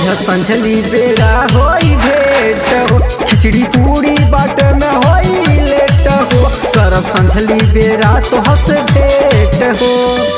अइह संझली बेरा होई भेट हो, खिचड़ी पूरी बाट में होई लेट हो, करब संझली बेरा तो हंस भेट हो।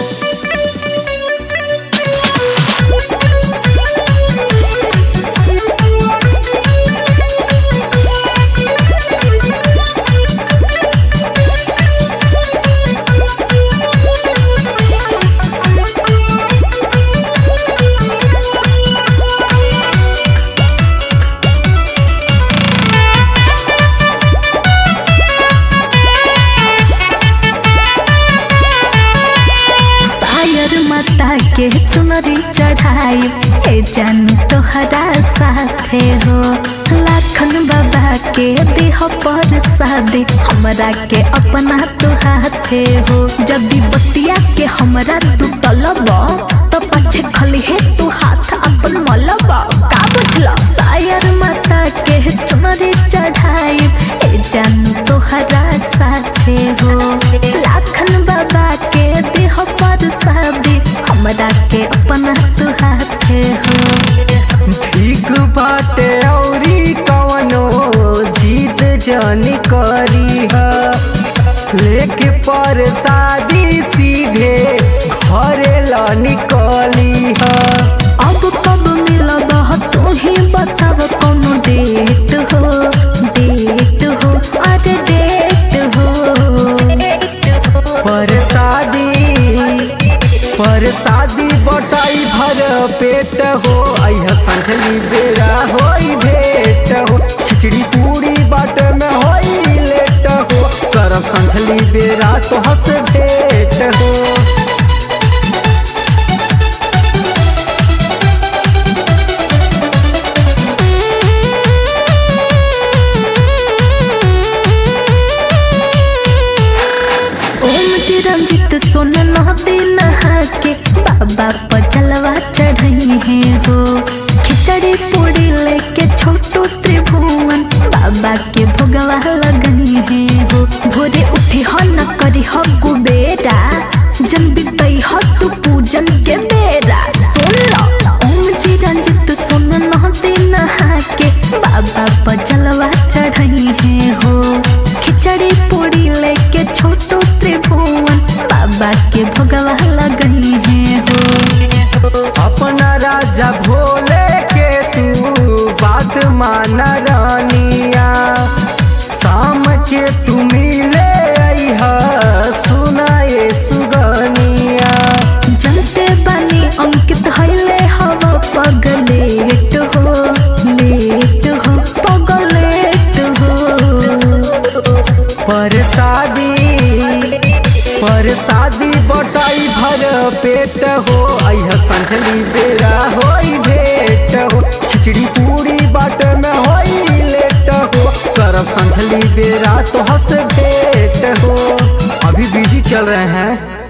माता के चुनरी चढ़ाई हे जानू तोहरा साथे हो, लाखन बाबा के देह पर शादी हमरा के अपना तो हाथे हो। जब बतिया के हमरा तू टलब तो पछे खली है तू हाथ अपन मलब का बुझल। शायर माता के चुनरी चढ़ाई हे जानू तोहरा साथे हो, लाखन बाबा के देह पर शादी हमरा के अपना तू हाथे हो। ठीक बाटे औरी कवनो जीत जानी करी है, लेके पर शादी सीधे घरे ला निकली है। अब कब मिलब तू ही बताव कौनो डेट हो, डेट हो अरे डेट हो। पर शादी बटाई भर पेट हो, अइह संझली बेरा होई भेट हो, खिचड़ी पूरी बाट में होई लेट हो, करब संझली बेरा तो हंस भेट हो। रंजित सोन नदी नहा के बाबा पर जलवा चढ़ी है हो, खिचड़ी पूरी लेके छोटू त्रिभुवन बाबा के भोगवा लगनी है हो। भोरे उठी हो न करी हो कुबेरा, जन बितई हो तू पूजन के बेरा। सुन लो ओम जी रंजित सोन नदी नहा के बाबा पर जलवा चढ़ी है हो, खिचड़ी पूरी लेके छोटू त्रिभुवन बाबा के भोगवा लगई है हो। अपना राजा भोले के तू बात माना रानिया, शाम के तू मिले अइह सुनाए सुगनिया। जनते बनी अंकित हईले हवा पगलेट हो, लेट हो पगलेट हो। पर शादी बटाई भर पेट हो, अइह संझली बेरा होई भेट हो, खिचड़ी पूरी बाट में होई लेट हो, करब संझली बेरा तो हंस भेट हो। अभी बिजी चल रहे हैं।